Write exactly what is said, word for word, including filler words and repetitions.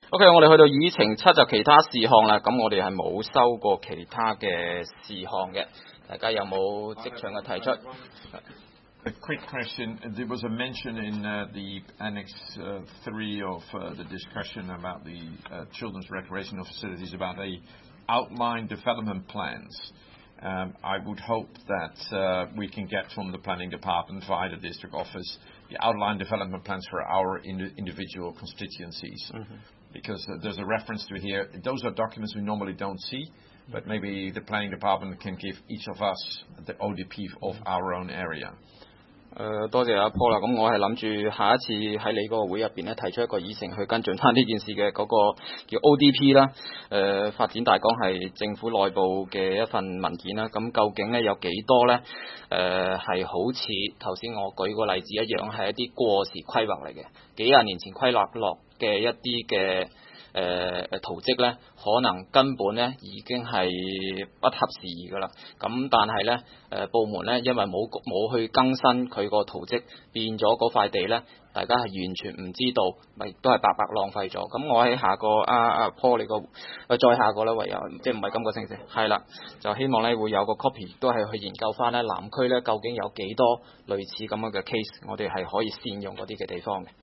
OK， 我哋去到議程七就其他事項啦，咁我哋係冇收過其他嘅事項嘅，大家有冇即場嘅提出？ A quick question. There was a mention in uh, the Annex uh, three of uh, the discussion about the uh, children's recreational facilities about the outline development plans. Um, I would hope that uh, we can get from the planning department via the district office the outline development plans for our ind- individual constituencies. Mm-hmm. Because uh, there's a reference to here. Those are documents we normally don't see, but maybe the planning department can give each of us the O D P of our own area. 誒、呃、多謝阿 Paul 啦，咁我係諗住下一次喺你嗰個會入邊咧提出一個議程去跟進翻呢件事嘅嗰個叫 O D P 啦，誒、呃、發展大綱係政府內部嘅一份文件啦，咁究竟咧有幾多咧？誒、呃、係好似頭先我舉個例子一樣，係一啲過時規劃嚟嘅，幾廿年前規劃落嘅一啲嘅誒誒圖則咧，可能根本咧已經係不合時宜噶啦。咁但係咧誒部門咧，因為冇冇去更新佢個圖則，變咗嗰塊地咧，大家係完全唔知道，咪都係白白浪費咗。咁我喺下個阿阿 Paul 你個誒再下個咧，唯有即係唔係今個星期，係啦，就希望咧會有個 copy 都係去研究翻咧南區咧究竟有幾多類似咁樣嘅 case，我哋係可以善用嗰啲嘅地方嘅。